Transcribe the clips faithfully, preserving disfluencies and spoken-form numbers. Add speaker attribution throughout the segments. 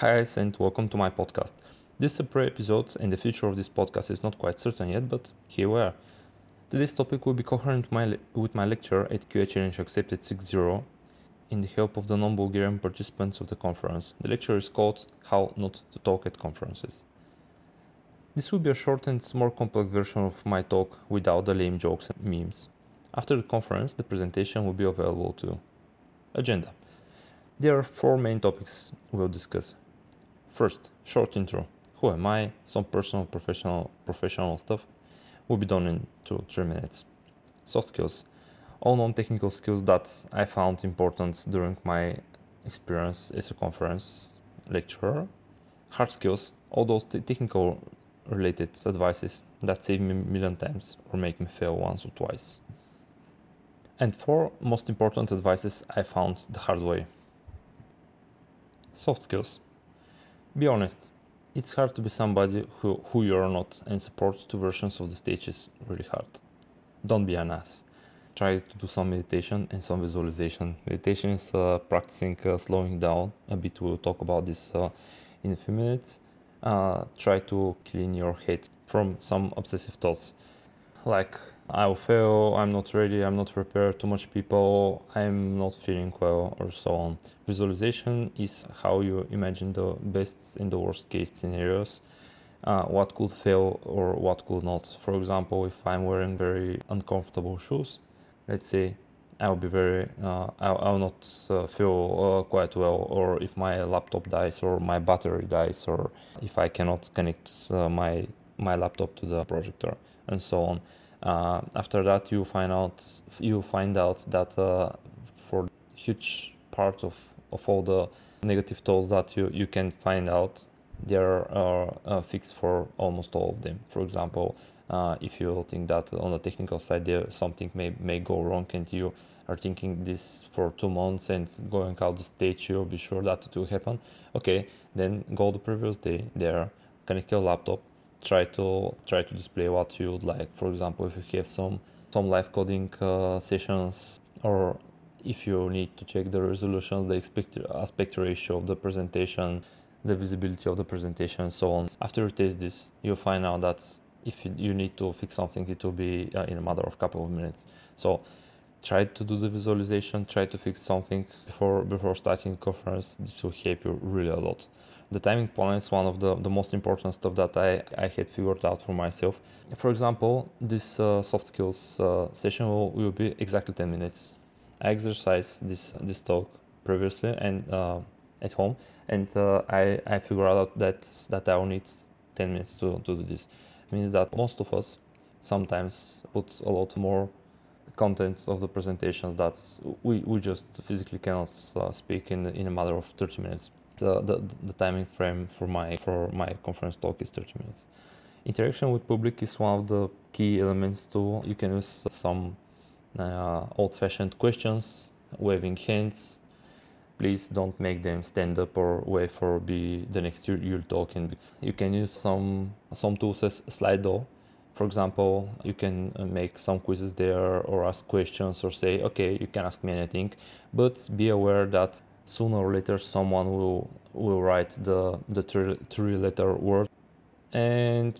Speaker 1: Hi guys, and welcome to my podcast. This is a pre-episode and the future of this podcast is not quite certain yet, but here we are. Today's topic will be coherent with my, le- with my lecture at Q A Challenge Accepted six point zero in the help of the non-Bulgarian participants of the conference. The lecture is called How Not to Talk at Conferences. This will be a short and more complex version of my talk without the lame jokes and memes. After the conference, the presentation will be available too. Agenda. There are four main topics we'll discuss. First, short intro. Who am I? Some personal, professional, professional stuff will be done in two, three minutes. Soft skills. All non-technical skills that I found important during my experience as a conference lecturer. Hard skills. All those t- technical related advices that save me a million times or make me fail once or twice. And four most important advices I found the hard way. Soft skills. Be honest, it's hard to be somebody who, who you're not, and support two versions of the stage is really hard. Don't be an ass. Try to do some meditation and some visualization. Meditation is uh, practicing uh, slowing down a bit. We'll talk about this uh, in a few minutes. Uh, try to clean your head from some obsessive thoughts like I'll fail, I'm not ready, I'm not prepared, too much people, I'm not feeling well, or so on. Visualization is how you imagine the best and the worst case scenarios, uh, what could fail or what could not. For example, if I'm wearing very uncomfortable shoes, let's say I'll be very, uh, I'll, I'll not uh, feel uh, quite well, or if my laptop dies or my battery dies, or if I cannot connect uh, my my laptop to the projector, and so on. Uh, after that, you find out you find out that uh, for huge part of, of all the negative thoughts that you, you can find out, there are uh, fixed for almost all of them. For example, uh, if you think that on the technical side there something may, may go wrong and you are thinking this for two months and going out the stage, you'll be sure that it will happen. Okay, then go the previous day there, connect your laptop, try to try to display what you would like. For example, if you have some some live coding uh, sessions, or if you need to check the resolutions, the aspect, aspect ratio of the presentation, the visibility of the presentation, and so on. After you test this, you'll find out that if you, you need to fix something, it will be uh, in a matter of a couple of minutes. So try to do the visualization, try to fix something before before starting the conference. This will help you really a lot. The timing plan is one of the, the most important stuff that I, I had figured out for myself. For example, this uh, soft skills uh, session will, will be exactly ten minutes. I exercised this this talk previously and uh, at home, and uh, I, I figured out that, that I will need ten minutes to, to do this. It means that most of us sometimes put a lot more content of the presentations that we, we just physically cannot uh, speak in, in a matter of thirty minutes. The, the, the timing frame for my for my conference talk is thirty minutes. Interaction with public is one of the key elements too. You can use some uh, old-fashioned questions, waving hands. Please don't make them stand up or wait for be the next you you're talking. You can use some some tools as Slido. For example, you can make some quizzes there or ask questions or say, okay, you can ask me anything, but be aware that sooner or later someone will will write the the three, three letter word, and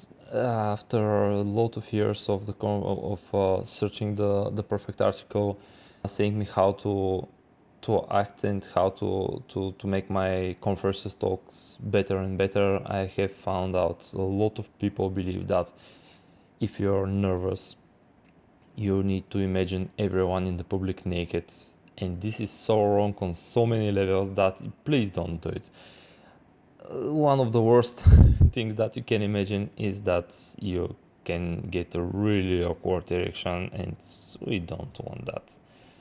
Speaker 1: after a lot of years of the of uh, searching the the perfect article, saying me how to to act and how to to to make my conferences talks better and better, I have found out a lot of people believe that if you're nervous, you need to imagine everyone in the public naked. And this is so wrong on so many levels that please don't do it. Uh, one of the worst things that you can imagine is that you can get a really awkward erection, and we don't want that.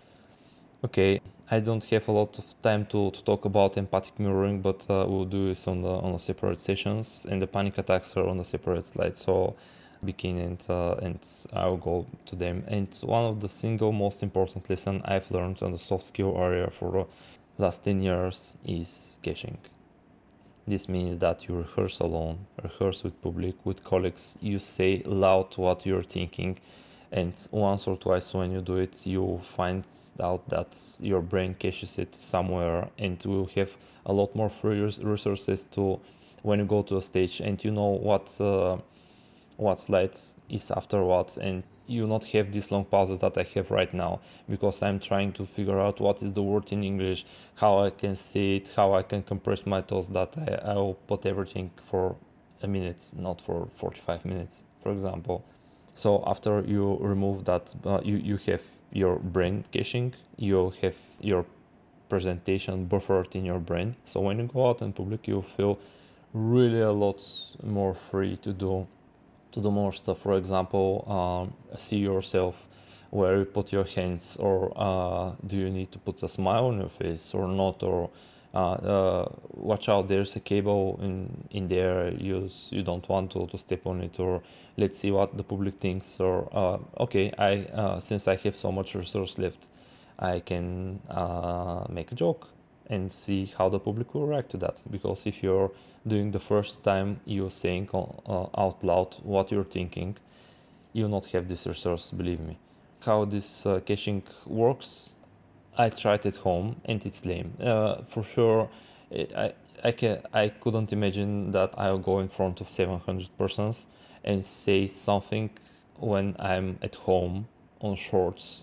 Speaker 1: Okay, I don't have a lot of time to, to talk about empathic mirroring, but uh, we'll do this on the on the separate sessions, and the panic attacks are on the separate slide. So begin and uh, and I'll go to them. And one of the single most important lesson I've learned on the soft skill area for the last ten years is caching. This means that you rehearse alone, rehearse with public, with colleagues. You say loud what you're thinking, And once or twice when you do it, you find out that your brain caches it somewhere, and will have a lot more free resources to when you go to a stage and you know what uh, what slide is after what, and you not have these long pauses that I have right now, because I'm trying to figure out what is the word in English, how I can say it, how I can compress my thoughts, that I, I'll put everything for a minute, not for forty-five minutes, for example. So after you remove that, uh, you, you have your brain caching, you have your presentation buffered in your brain. So when you go out in public, you feel really a lot more free to do to do more stuff. For example, um, see yourself, where you put your hands, or uh, do you need to put a smile on your face or not, or uh, uh, watch out, there's a cable in in there, you you don't want to, to step on it, or let's see what the public thinks, or uh, okay, I uh, since I have so much resource left, I can uh, make a joke and see how the public will react to that. Because if you're doing the first time you saying uh, out loud what you're thinking, you'll not have this resource, believe me. How this uh, caching works, I tried at home and it's lame. Uh, for sure, I, I, can, I couldn't imagine that I'll go in front of seven hundred persons and say something when I'm at home on shorts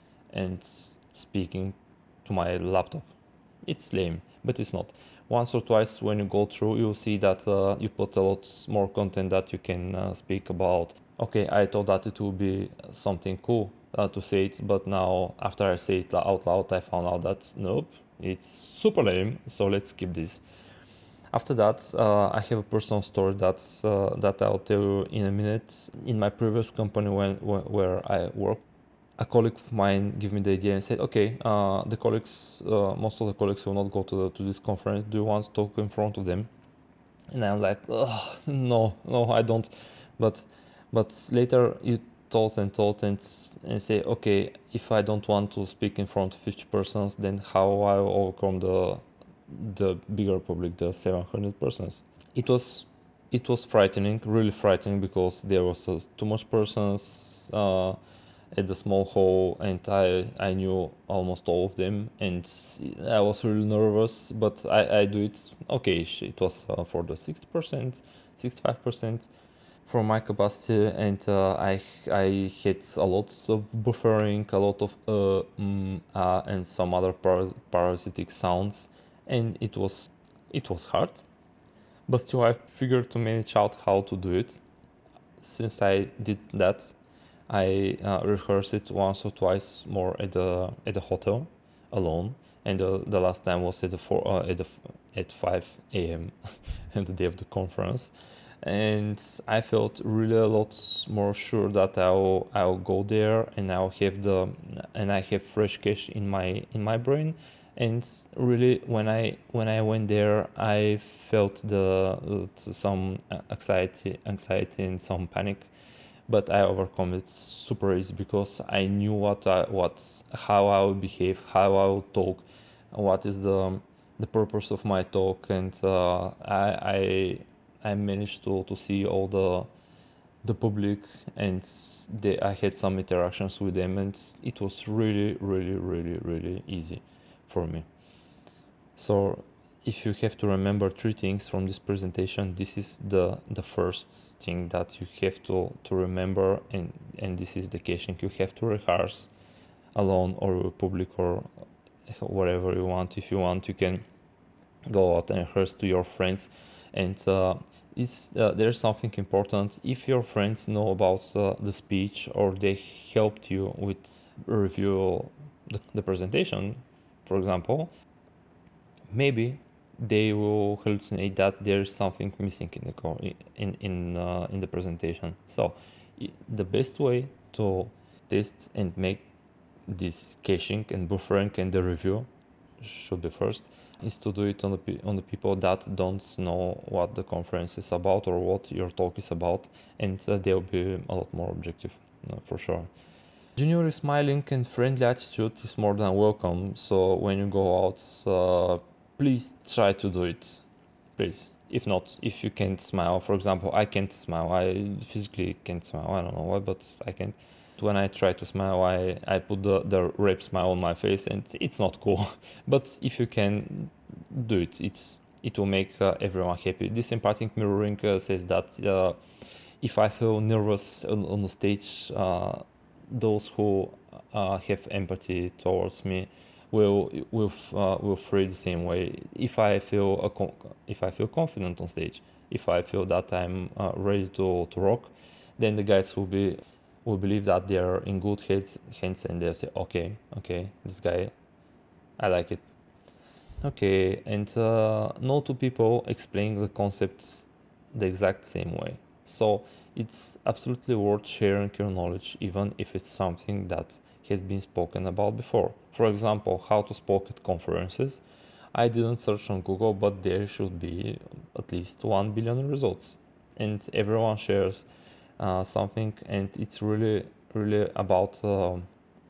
Speaker 1: and speaking to my laptop. It's lame, but it's not. Once or twice when you go through, you'll see that uh, you put a lot more content that you can uh, speak about. Okay, I thought that it would be something cool uh, to say it, but now after I say it out loud, I found out that nope, it's super lame, so let's skip this. After that, uh, I have a personal story that's, uh, that I'll tell you in a minute. In my previous company when, where I worked, a colleague of mine gave me the idea and said, okay, uh, the colleagues, uh, most of the colleagues will not go to, the, to this conference. Do you want to talk in front of them? And I'm like, oh, no, no, I don't. But but later you thought and thought and, and say, okay, if I don't want to speak in front of fifty persons, then how I will overcome the the bigger public, the seven hundred persons? It was it was frightening, really frightening, because there was uh, too much persons uh, at the small hall, and I, I knew almost all of them, and I was really nervous, but I, I do it okay. It was uh, for the sixty percent, sixty-five percent from my capacity, and uh, I, I had a lot of buffering, a lot of uh, mm, uh, and some other paras- parasitic sounds, and it was it was hard, but still I figured to manage out how to do it. Since I did that, I uh, rehearsed it once or twice more at the at the hotel alone, and the, the last time was at the four, uh, at the at five a.m. on the day of the conference, and I felt really a lot more sure that I'll I'll go there and I'll have the and I have fresh cache in my in my brain. And really, when I when I went there, I felt the some anxiety anxiety and some panic, but I overcome it super easy, because I knew what I, what how I would behave, how I would talk, what is the the purpose of my talk, and uh, I, I I managed to, to see all the the public, and they, I had some interactions with them, and it was really really really really easy for me. So if you have to remember three things from this presentation, this is the the first thing that you have to, to remember, and, and this is the caching you have to rehearse alone or with public or wherever you want. If you want, you can go out and rehearse to your friends, and uh, it's, uh, there's something important. If your friends know about uh, the speech, or they helped you with review the, the presentation, for example, maybe they will hallucinate that there's something missing in the co- in in uh, in the presentation. So the best way to test and make this caching and buffering and the review should be first is to do it on the on the people that don't know what the conference is about or what your talk is about, and uh, they'll be a lot more objective, uh, for sure. Genuinely smiling and friendly attitude is more than welcome. So when you go out, uh, please try to do it. Please. If not, if you can't smile, for example, I can't smile. I physically can't smile. I don't know why, but I can't. when I try to smile, I, I put the, the rape smile on my face, and it's not cool. But if you can do it, it's, it will make uh, everyone happy. This empathic mirroring uh, says that uh, if I feel nervous on, on the stage, uh, those who uh, have empathy towards me will will uh, will feel the same way. If I feel a con- if I feel confident on stage, if I feel that I'm uh, ready to, to rock, then the guys will be will believe that they are in good hands, hands and they'll say, okay, okay, this guy, I like it. Okay, and uh, no two people explain the concepts the exact same way. So it's absolutely worth sharing your knowledge, even if it's something that has been spoken about before. For example, how to speak at conferences. I didn't search on Google, but there should be at least one billion results, and everyone shares uh, something, and it's really, really about uh,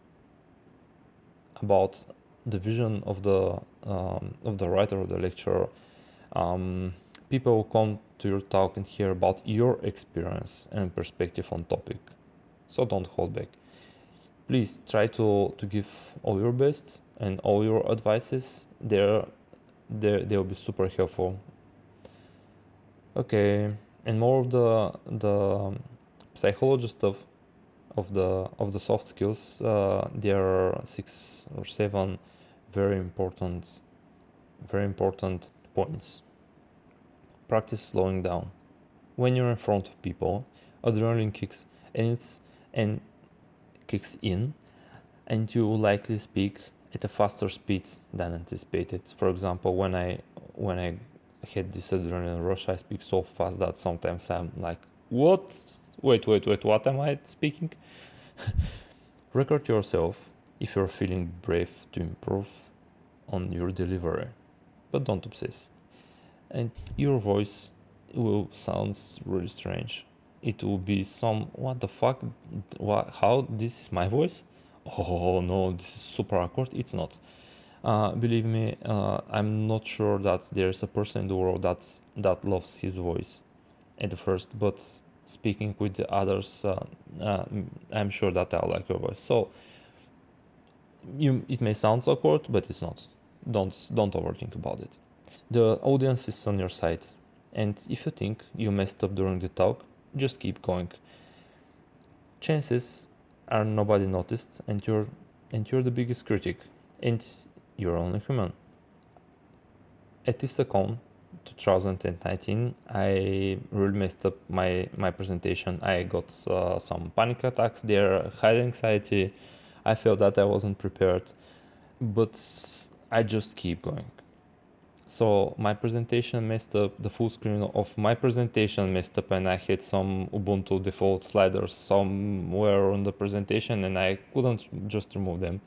Speaker 1: about the vision of the um, of the writer or the lecturer. Um, people will come to your talk and hear about your experience and perspective on topic, so don't hold back. Please try to to give all your best, and all your advices. They're they they'll be super helpful. Okay, and more of the the um, psychology stuff of the of the soft skills. Uh, there are six or seven very important very important points. Practice slowing down. When you're in front of people, adrenaline kicks and it's and kicks in, and you likely speak at a faster speed than anticipated. For example, when I when I had this adrenaline rush, I speak so fast that sometimes I'm like, what? Wait, wait, wait, what am I speaking? Record yourself if you're feeling brave to improve on your delivery, but don't obsess. And your voice will sound really strange. It will be some, what the fuck? What, how? This is my voice? Oh no, this is super awkward. It's not. Uh, believe me, uh, I'm not sure that there's a person in the world that that loves his voice at the first, but speaking with the others, uh, uh, I'm sure that I like your voice. So you, it may sound awkward, but it's not. Don't don't overthink about it. The audience is on your side, and if you think you messed up during the talk, just keep going. Chances are nobody noticed, and you're and you're the biggest critic, and you're only human. At TISTACon twenty nineteen, I really messed up my, my presentation. I got uh, some panic attacks there, high anxiety. I felt that I wasn't prepared, but I just keep going. So my presentation messed up, the full screen of my presentation messed up, and I had some Ubuntu default sliders somewhere on the presentation, and I couldn't just remove them.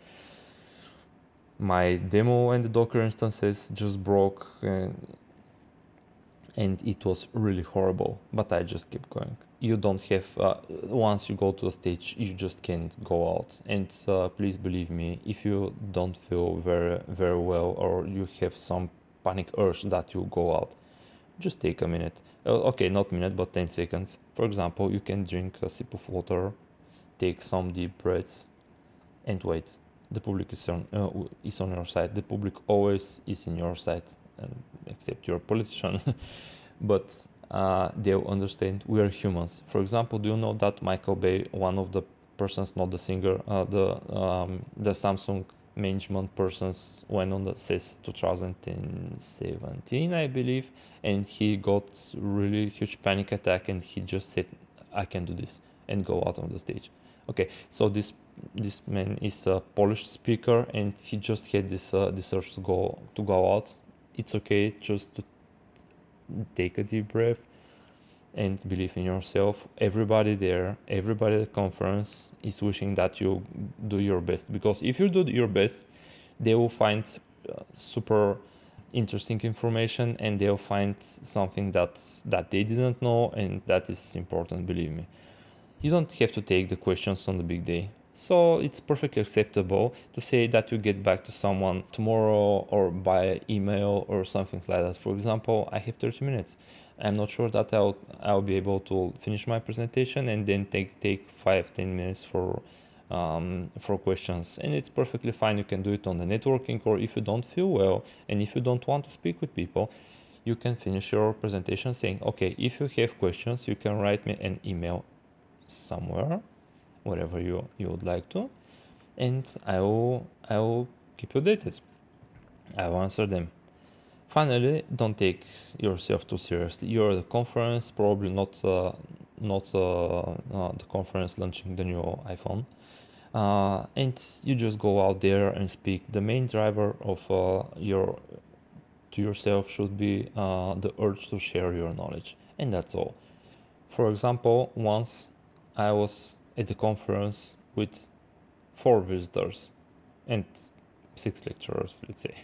Speaker 1: My demo and the Docker instances just broke, and, and it was really horrible, but I just kept going. You don't have, uh, once you go to the stage, you just can't go out. And uh, please believe me, if you don't feel very, very well, or you have some panic urge that you go out, just take a minute. Uh, okay, not minute, but ten seconds. For example, you can drink a sip of water, take some deep breaths, and wait. The public is on, uh, is on your side. The public always is in your side, and except you're a politician. But uh, they'll understand we are humans. For example, do you know that Michael Bay, one of the persons, not the singer, uh, the um, the Samsung management persons, went on the C E S twenty seventeen, I believe, and he got really huge panic attack, and he just said, I can do this, and go out on the stage. Okay, so this this man is a Polish speaker, and he just had this uh, this urge to go to go out. It's okay, just to take a deep breath and believe in yourself. Everybody there, everybody at the conference is wishing that you do your best, because if you do your best, they will find uh, super interesting information, and they'll find something that that they didn't know, and that is important, believe me. You don't have to take the questions on the big day. So it's perfectly acceptable to say that you get back to someone tomorrow or by email or something like that. For example, I have thirty minutes. I'm not sure that I'll I'll be able to finish my presentation and then take take five ten minutes for um, for questions, and it's perfectly fine. You can do it on the networking, or if you don't feel well and if you don't want to speak with people, you can finish your presentation saying, okay, if you have questions, you can write me an email somewhere, whatever you, you would like to, and I will I will keep you updated. I will answer them. Finally, don't take yourself too seriously. You're at the conference, probably not uh, not uh, uh, the conference launching the new iPhone, uh, and you just go out there and speak. The main driver of uh, your to yourself should be uh, the urge to share your knowledge, and that's all. For example, once I was at the conference with four visitors and six lecturers, let's say.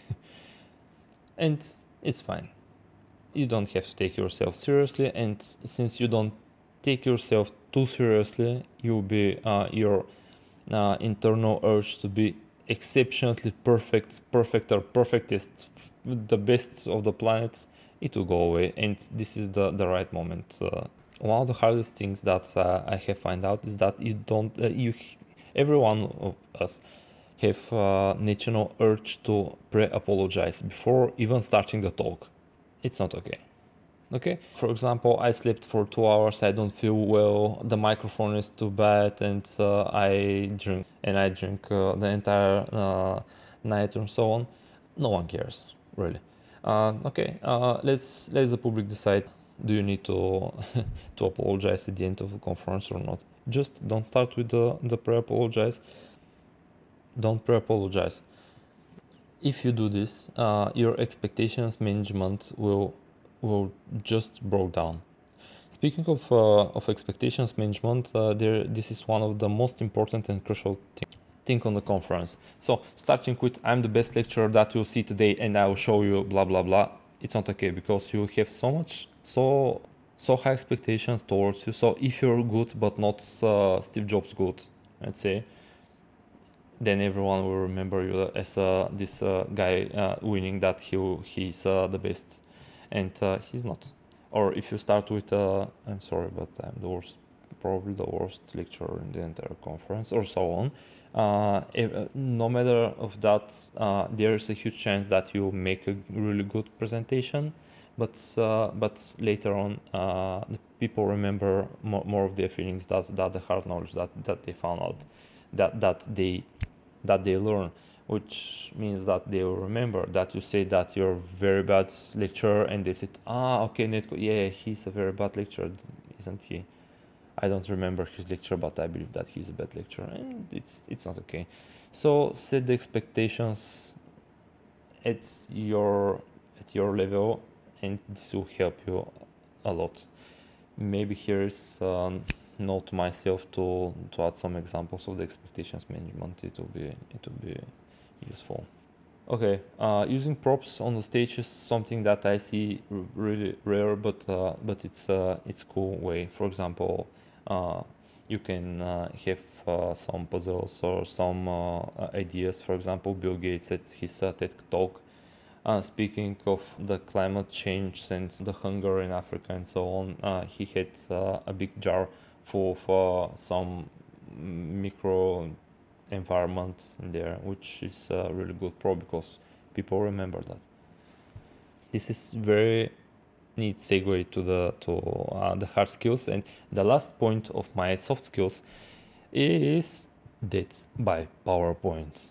Speaker 1: And it's fine. You don't have to take yourself seriously, and since you don't take yourself too seriously, you'll be uh, your uh, internal urge to be exceptionally perfect, perfect or perfectest, the best of the planets, it will go away, and this is the, the right moment. Uh, one of the hardest things that uh, I have found out is that you don't, uh, you, every one of us have uh, natural urge to pre-apologize before even starting the talk. It's not okay. Okay. For example, I slept for two hours. I don't feel well. The microphone is too bad, and uh, I drink and I drink uh, the entire uh, night and so on. No one cares, really. Uh, okay. Uh, let's let the public decide. Do you need to to apologize at the end of the conference or not? Just don't start with the the pre-apologize. Don't pre-apologize. If you do this, uh, your expectations management will will just broke down. Speaking of uh, of expectations management, uh, there this is one of the most important and crucial thing, thing on the conference. So starting with I'm the best lecturer that you'll see today, and I will show you blah blah blah. It's not okay, because you have so much so so high expectations towards you. So if you're good but not uh, Steve Jobs good, let's say, then everyone will remember you as uh, this uh, guy uh, winning that he he's uh, the best, and uh, he's not. Or if you start with uh, I'm sorry, but I'm the worst, probably the worst lecturer in the entire conference, or so on. Uh, if, uh, no matter of that, uh, there is a huge chance that you make a really good presentation, but uh, but later on, uh, the people remember more, more of their feelings, that that the hard knowledge that that they found out, that that they that they learn, which means that they will remember that you say that you're a very bad lecturer, and they said, ah, okay, Netko, yeah, he's a very bad lecturer, isn't he? I don't remember his lecture, but I believe that he's a bad lecturer, and it's it's not okay. So set the expectations at your at your level, and this will help you a lot. Maybe here is um, note to myself to to add some examples of the expectations management. It will be it will be useful. Okay, uh, using props on the stage is something that I see r- really rare, but uh, but it's uh, it's cool way. For example, uh, you can uh, have uh, some puzzles or some uh, ideas. For example, Bill Gates at his uh, TED talk, uh, speaking of the climate change and the hunger in Africa and so on, uh, he had uh, a big jar full of uh, some micro environment in there, which is a really good pro, because people remember that. This is very neat segue to the to uh, the hard skills, and the last point of my soft skills is Death by PowerPoint.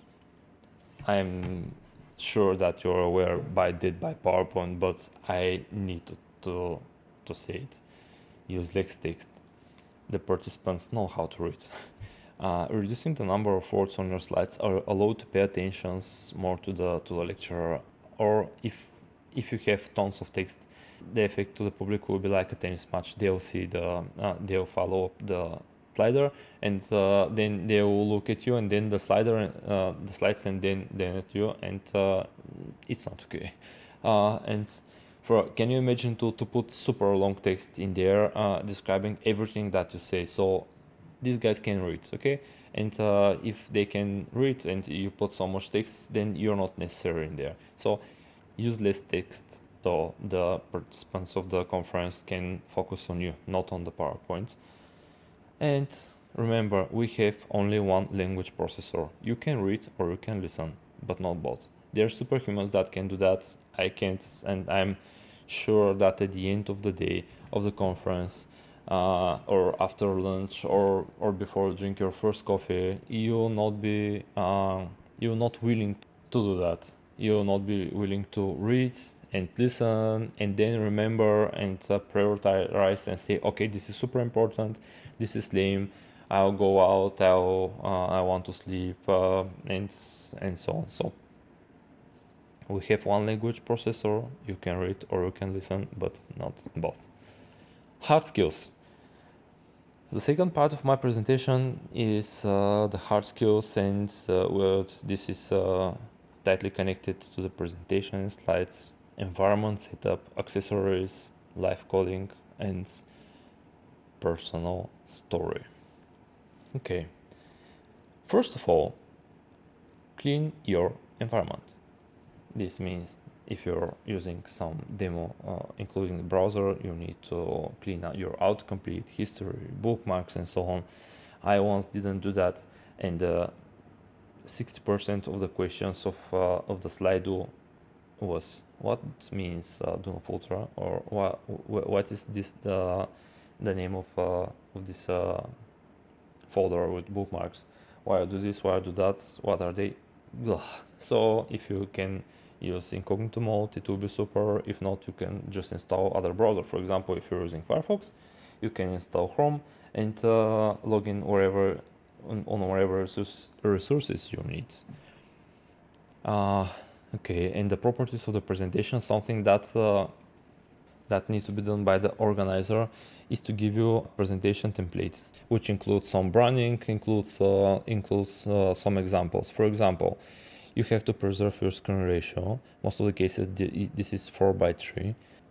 Speaker 1: I'm sure that you're aware by Death by PowerPoint, but I need to to, to say it. Use LexText. The participants know how to read. Uh, reducing the number of words on your slides are allowed to pay attention more to the to the lecturer, or if if you have tons of text, the effect to the public will be like a tennis match. They'll see the uh, they'll follow up the slider, and uh, then they will look at you, and then the slider uh, the slides, and then then at you, and uh, it's not okay. Uh, and for can you imagine to to put super long text in there uh, describing everything that you say? So these guys can read, okay, And uh, if they can read and you put so much text, then you're not necessary in there. So use less text so the participants of the conference can focus on you, not on the PowerPoint. And remember, we have only one language processor. You can read or you can listen, but not both. There are superhumans that can do that. I can't, and I'm sure that at the end of the day of the conference, uh, or after lunch, or or before you drink your first coffee, you will not be uh, you will not willing to do that. You will not be willing to read and listen and then remember and uh, prioritize and say, okay, this is super important, this is lame, I'll go out, I'll uh, I want to sleep, uh, and and so on. So we have one language processor. You can read or you can listen, but not both. Hard skills. The second part of my presentation is uh, the hard skills, and uh, well, this is uh, tightly connected to the presentation slides: environment setup, accessories, live coding, and personal story. Okay. First of all, clean your environment. This means if you're using some demo, uh, including the browser, you need to clean out your autocomplete, history, bookmarks, and so on. I once didn't do that, and uh, sixty percent of the questions of uh, of the Slido was what means uh, do not ultra, or what what is this the the name of uh, of this uh, folder with bookmarks? Why I do this? Why I do that? What are they? Ugh. So if you can use incognito mode, it will be super. If not, you can just install other browser. For example, if you're using Firefox, you can install Chrome and uh, log in wherever on, on whatever resource, resources you need. Uh, okay, and the properties of the presentation, something that uh, that needs to be done by the organizer is to give you a presentation template, which includes some branding, includes uh, includes uh, some examples. For example, you have to preserve your screen ratio. Most of the cases, this is four by three.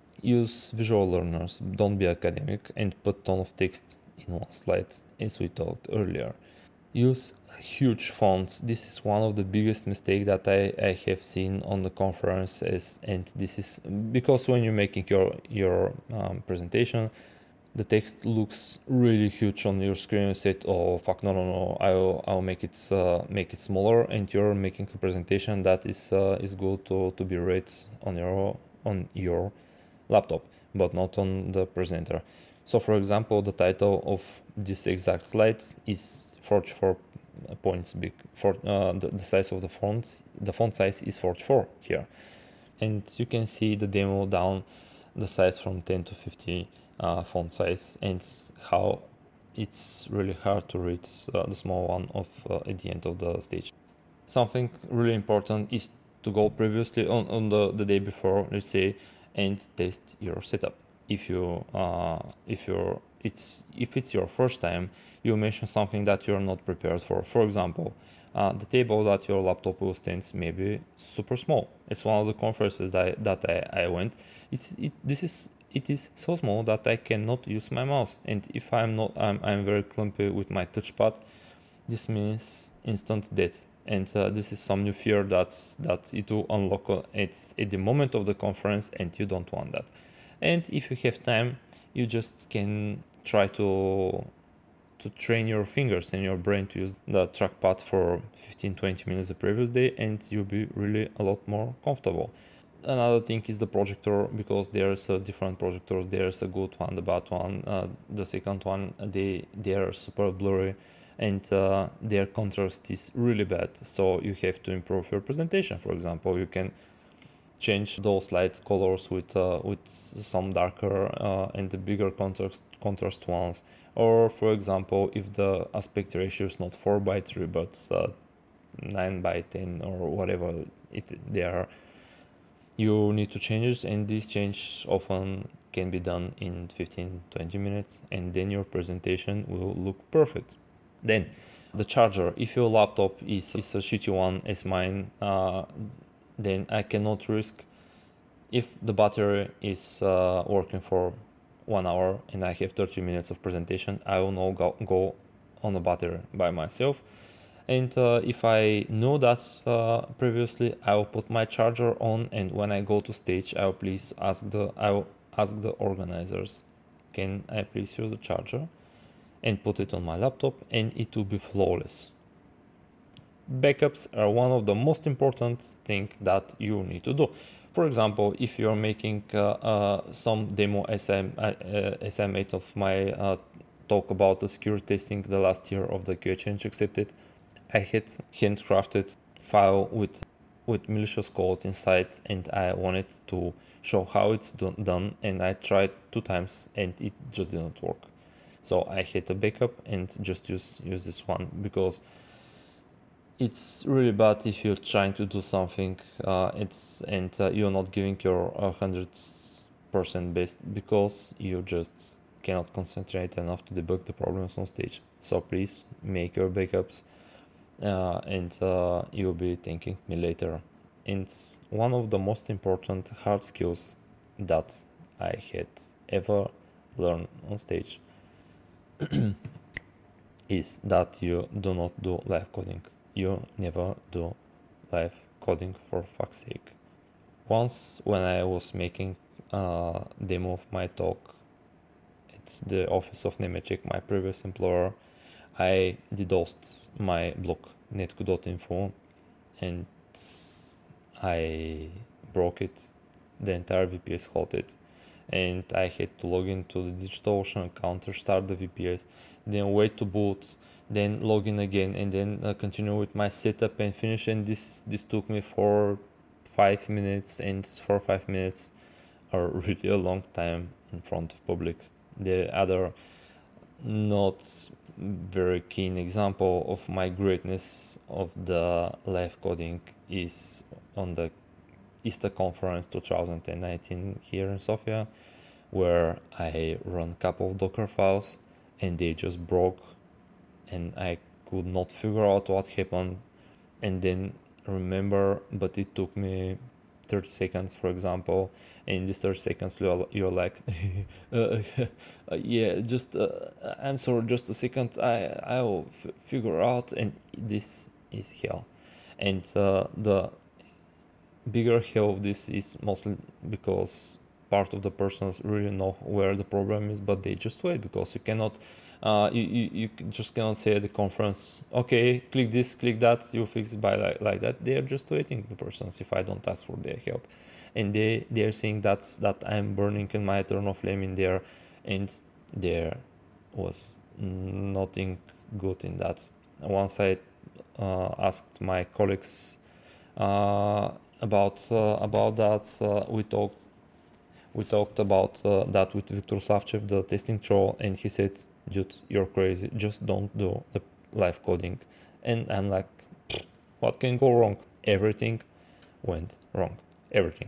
Speaker 1: Use visual learners, don't be academic, and put ton of text in one slide, as we talked earlier. Use huge fonts. This is one of the biggest mistakes that I, I have seen on the conferences, and this is because when you're making your, your um, presentation, the text looks really huge on your screen. You said, "Oh fuck, no, no, no! I'll I'll make it uh, make it smaller." And you're making a presentation that is uh, is good to, to be read on your on your laptop, but not on the presenter. So, for example, the title of this exact slide is forty-four points big. For uh, the, the size of the fonts, the font size is forty-four here, and you can see the demo down the size from ten to fifty. Uh, font size, and how it's really hard to read uh, the small one of uh, at the end of the stage. Something really important is to go previously on, on the, the day before, let's say, and test your setup. If you uh, if you're it's if it's your first time, you mention something that you're not prepared for. For example, uh, the table that your laptop will stand may be super small. It's one of the conferences that I, that I, I went. It's it this is It is so small that I cannot use my mouse, and if I'm not, I'm, I'm very clumsy with my touchpad. This means instant death, and uh, this is some new fear that that it will unlock. Uh, it's at the moment of the conference, and you don't want that. And if you have time, you just can try to to train your fingers and your brain to use the trackpad for fifteen to twenty minutes the previous day, and you'll be really a lot more comfortable. Another thing is the projector, because there's uh, different projectors. There's a good one, the bad one. Uh, the second one, they they are super blurry, and uh, their contrast is really bad. So you have to improve your presentation. For example, you can change those light colors with uh, with some darker uh, and the bigger contrast contrast ones. Or for example, if the aspect ratio is not four by three but uh, nine by ten or whatever it they are, you need to change it, and this change often can be done in fifteen to twenty minutes, and then your presentation will look perfect. Then the charger, if your laptop is, is a shitty one as mine, uh, then I cannot risk, if the battery is uh, working for one hour and I have thirty minutes of presentation, I will not go, go on a battery by myself. And uh, if I know that uh, previously, I will put my charger on, and when I go to stage, I will please ask the I will ask the organizers, can I please use the charger, and put it on my laptop, and it will be flawless. Backups are one of the most important thing that you need to do. For example, if you're making uh, uh, some demo as I, uh, as I made of my uh, talk about the security testing the last year of the Q A change accepted, I had handcrafted file with with malicious code inside, and I wanted to show how it's done, and I tried two times and it just didn't work. So I had a backup and just use use this one, because it's really bad if you're trying to do something uh, it's and uh, you're not giving your one hundred percent best, because you just cannot concentrate enough to debug the problems on stage. So please make your backups, uh, and uh, you'll be thanking me later. And one of the most important hard skills that I had ever learned on stage is that you do not do live coding. You never do live coding, for fuck's sake. Once when I was making a demo of my talk at the office of Nemetschek, my previous employer, I DDoSed my blog netco dot info, and I broke it. The entire V P S halted, and I had to log into the DigitalOcean account, restart the V P S, then wait to boot, then log in again, and then uh, continue with my setup and finish. And this this took me for five minutes, and for five minutes are really a long time in front of public. The other not very keen example of my greatness of the live coding is on the Easter Conference twenty nineteen here in Sofia, where I run a couple of Docker files and they just broke, and I could not figure out what happened, and then remember, but it took me thirty seconds, for example, and in these thirty seconds you're, you're like uh, uh, yeah, just uh, I'm sorry, just a second, I I'll f- figure out, and this is hell. And uh, the bigger hell of this is mostly because part of the persons really know where the problem is, but they just wait, because you cannot uh, you, you, you just cannot say at the conference, okay, click this, click that, you fix it by like, like that. They are just waiting, the persons, if I don't ask for their help, and they they are seeing that that I'm burning in my eternal flame in there, and there was nothing good in that. Once I uh, asked my colleagues uh, about uh, about that, uh, we talked we talked about uh, that with Viktor Slavchev, the testing troll, and he said, dude, you're crazy, just don't do the live coding. And I'm like, what can go wrong? Everything went wrong, everything.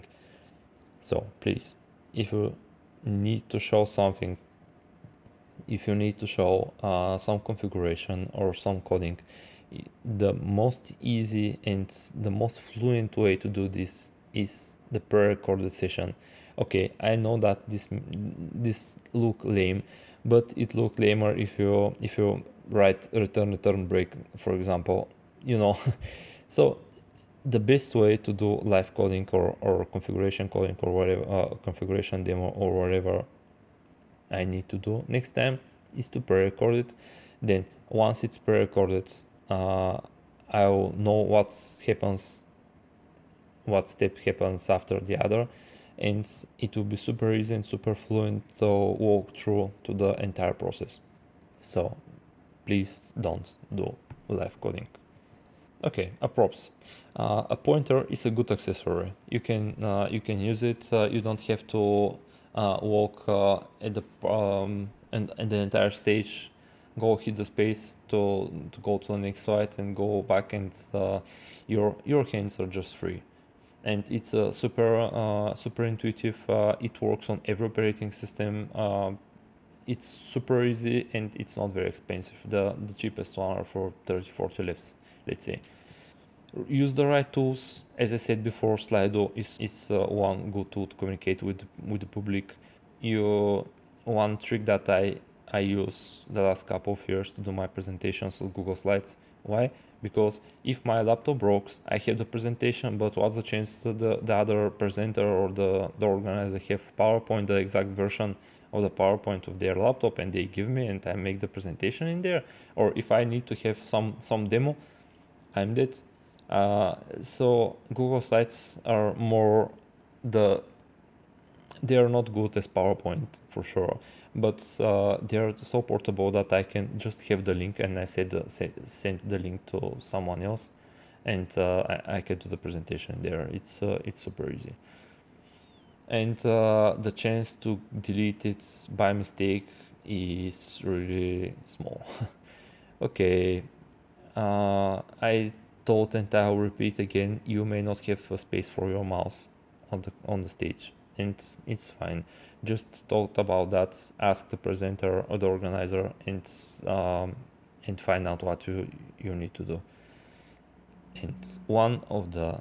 Speaker 1: So please, if you need to show something, if you need to show uh, some configuration or some coding, the most easy and the most fluent way to do this is the pre-recorded session. Okay, I know that this this look lame, but it look lamer if you if you write return return break, for example, you know. So the best way to do live coding or, or configuration coding or whatever, uh, configuration demo or whatever I need to do next time is to pre-record it. Then once it's pre-recorded, uh, I'll know what happens, what step happens after the other, and it will be super easy and super fluent to walk through to the entire process. So please don't do live coding. Okay, a props. Uh, a pointer is a good accessory. You can uh, you can use it. Uh, you don't have to uh, walk uh, at the um, and, and the entire stage, go hit the space to to go to the next slide and go back, and uh, your your hands are just free. And it's a super uh, super intuitive. Uh, it works on every operating system. Uh, it's super easy, and it's not very expensive. The the cheapest one are for thirty forty lefts, let's say. Use the right tools. As I said before, Slido is, is uh, one good tool to communicate with with the public. You one trick that I I use the last couple of years to do my presentations on Google Slides. Why? Because if my laptop breaks, I have the presentation, but what's the chance that the, the other presenter or the, the organizer have PowerPoint, the exact version of the PowerPoint of their laptop, and they give me and I make the presentation in there? Or if I need to have some, some demo, I'm dead. Uh, so Google Slides are more the they are not good as PowerPoint for sure, but uh, they are so portable that I can just have the link and I said the, say, send the link to someone else, and uh, I, I can do the presentation there. It's uh, it's super easy, and uh, the chance to delete it by mistake is really small. Okay, uh, I thought, and I'll repeat again, you may not have a space for your mouse on the on the stage, and it's fine. Just talk about that, ask the presenter or the organizer, and um, and find out what you you need to do. And one of the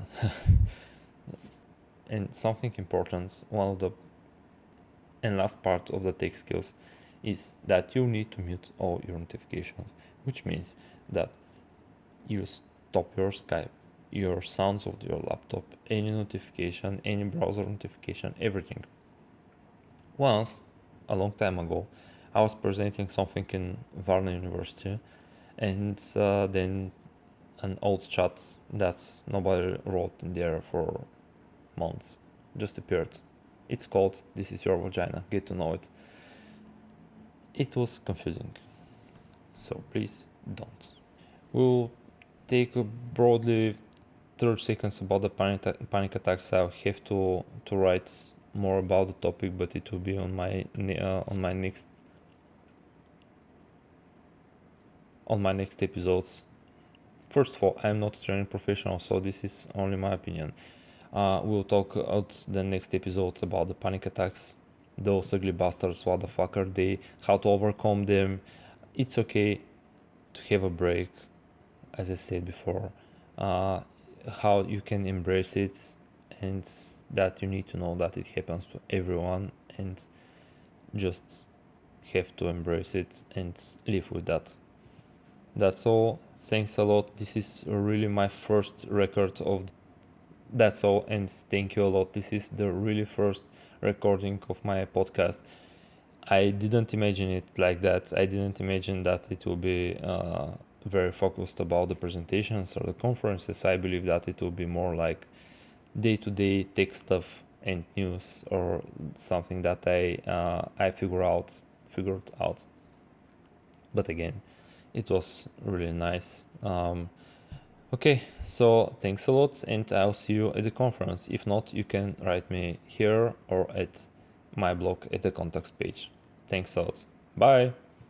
Speaker 1: and something important, one of the and last part of the tech skills is that you need to mute all your notifications, which means that you stop your Skype, your sounds of your laptop, any notification, any browser notification, everything. Once, a long time ago, I was presenting something in Varna University, and uh, then an old chat that nobody wrote in there for months just appeared. It's called "This is your vagina, get to know it." It was confusing, so please don't. We'll take a broadly thirty seconds about the panic, panic attacks. I'll have to to write more about the topic, but it will be on my uh, on my next on my next episodes. First of all, I'm not a training professional, so this is only my opinion. Uh, we'll talk out the next episodes about the panic attacks, those ugly bastards, what the fuck are they, how to overcome them. It's okay to have a break, as I said before, uh, how you can embrace it, and that you need to know that it happens to everyone, and just have to embrace it and live with that. That's all. Thanks a lot. This is really my first record of that's all, and thank you a lot. This is the really first recording of my podcast. I didn't imagine it like that. I didn't imagine that it will be uh, very focused about the presentations or the conferences. I believe that it will be more like day-to-day tech stuff and news, or something that I uh, I figure out figured out. But again, it was really nice. Um, okay, so thanks a lot, and I'll see you at the conference. If not, you can write me here or at my blog at the contacts page. Thanks a lot. Bye.